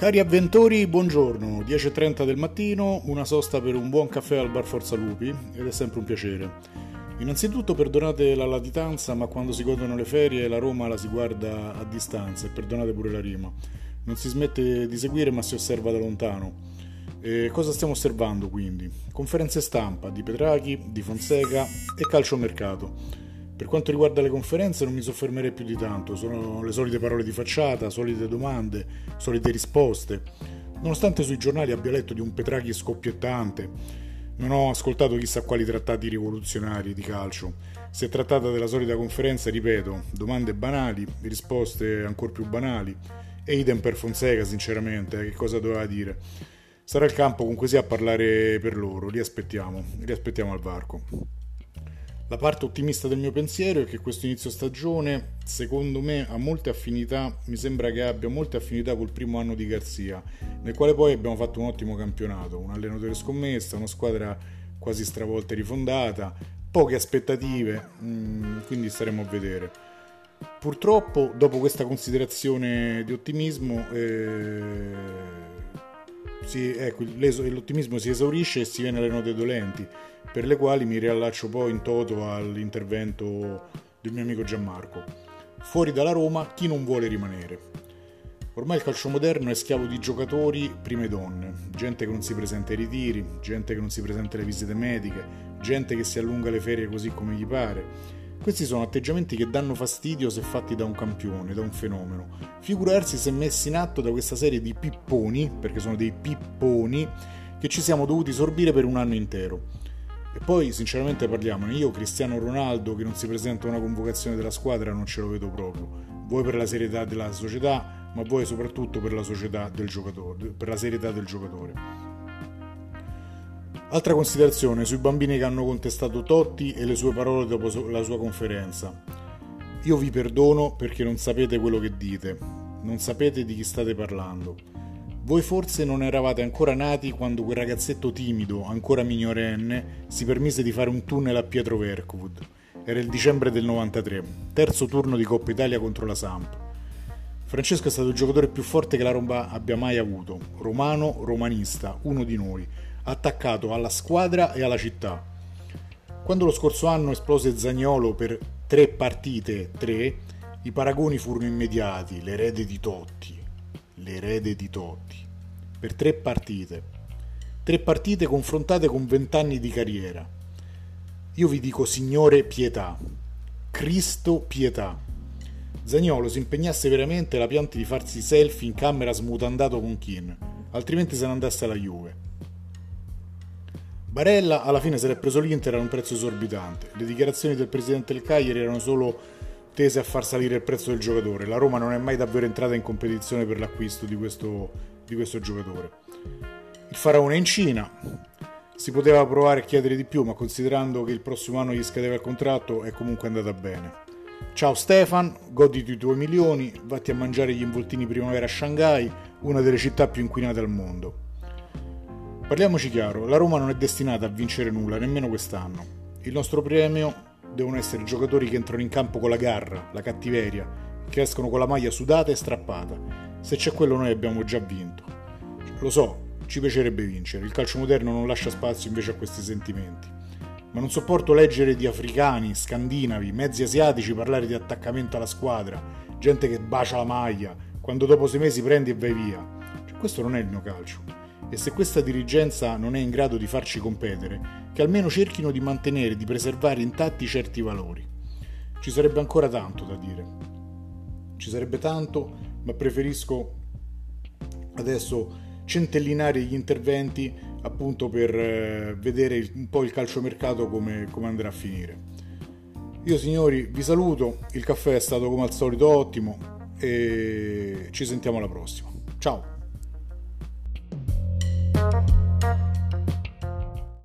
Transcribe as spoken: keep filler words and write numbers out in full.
Cari avventori, buongiorno, dieci e trenta del mattino, una sosta per un buon caffè al bar Forza Lupi ed è sempre un piacere. Innanzitutto perdonate la latitanza, ma quando si godono le ferie la Roma la si guarda a distanza e perdonate pure la rima. Non si smette di seguire ma si osserva da lontano. E cosa stiamo osservando quindi? Conferenze stampa di Petrachi, di Fonseca e calciomercato. Per quanto riguarda le conferenze non mi soffermerei più di tanto, sono le solite parole di facciata, solite domande, solite risposte. Nonostante sui giornali abbia letto di un Petrachi scoppiettante, non ho ascoltato chissà quali trattati rivoluzionari di calcio. Si è trattata della solita conferenza, ripeto, domande banali, risposte ancora più banali, e idem per Fonseca sinceramente, che cosa doveva dire? Sarà il campo comunque sia a parlare per loro, li aspettiamo, li aspettiamo al varco. La parte ottimista del mio pensiero è che questo inizio stagione, secondo me, ha molte affinità, mi sembra che abbia molte affinità col primo anno di Garzia, nel quale poi abbiamo fatto un ottimo campionato, un allenatore scommessa, una squadra quasi stravolta e rifondata, poche aspettative, quindi staremo a vedere. Purtroppo, dopo questa considerazione di ottimismo, eh, si, ecco, l'ottimismo si esaurisce e si viene alle note dolenti, per le quali mi riallaccio poi in toto all'intervento del mio amico Gianmarco. Fuori dalla Roma chi non vuole rimanere? Ormai il calcio moderno è schiavo di giocatori, prime donne, gente che non si presenta ai ritiri, gente che non si presenta alle visite mediche, gente che si allunga le ferie così come gli pare. Questi sono atteggiamenti che danno fastidio se fatti da un campione, da un fenomeno. Figurarsi se messi in atto da questa serie di pipponi, perché sono dei pipponi, che ci siamo dovuti sorbire per un anno intero. E poi sinceramente parliamone, io Cristiano Ronaldo che non si presenta a una convocazione della squadra non ce lo vedo proprio, voi per la serietà della società, ma voi soprattutto per la società del giocatore, per la serietà del giocatore. Altra considerazione sui bambini che hanno contestato Totti e le sue parole dopo la sua conferenza. Io vi perdono perché non sapete quello che dite, non sapete di chi state parlando. Voi forse non eravate ancora nati quando quel ragazzetto timido, ancora minorenne, si permise di fare un tunnel a Pietro Vercovood. Era il dicembre del novantatré, terzo turno di Coppa Italia contro la Samp. Francesco è stato il giocatore più forte che la Roma abbia mai avuto, romano, romanista, uno di noi, attaccato alla squadra e alla città. Quando lo scorso anno esplose Zaniolo per tre partite, tre, i paragoni furono immediati, l'erede di Totti. L'erede di Totti, per tre partite, tre partite confrontate con vent'anni di carriera. Io vi dico Signore pietà, Cristo pietà. Zaniolo si impegnasse veramente la pianta di farsi selfie in camera smutandato con Keane, altrimenti se ne andasse alla Juve. Barella alla fine se l'è preso l'Inter a un prezzo esorbitante, le dichiarazioni del presidente del Cagliari erano solo tese a far salire il prezzo del giocatore. La Roma non è mai davvero entrata in competizione per l'acquisto di questo, di questo giocatore. Il faraone è in Cina, si poteva provare a chiedere di più, ma considerando che il prossimo anno gli scadeva il contratto è comunque andata bene. Ciao Stefan, goditi i tuoi milioni, vatti a mangiare gli involtini primavera a Shanghai, una delle città più inquinate al mondo. Parliamoci chiaro, la Roma non è destinata a vincere nulla, nemmeno quest'anno. Il nostro premio devono essere giocatori che entrano in campo con la garra, la cattiveria, che escono con la maglia sudata e strappata. Se c'è quello noi abbiamo già vinto. Lo so, ci piacerebbe vincere, il calcio moderno non lascia spazio invece a questi sentimenti. Ma non sopporto leggere di africani, scandinavi, mezzi asiatici parlare di attaccamento alla squadra, gente che bacia la maglia, quando dopo sei mesi prendi e vai via. Cioè, questo non è il mio calcio. E se questa dirigenza non è in grado di farci competere, che almeno cerchino di mantenere, di preservare intatti certi valori. Ci sarebbe ancora tanto da dire. Ci sarebbe tanto, ma preferisco adesso centellinare gli interventi appunto per eh, vedere un po' il calciomercato come, come andrà a finire. Io signori vi saluto, il caffè è stato come al solito ottimo e ci sentiamo alla prossima. Ciao!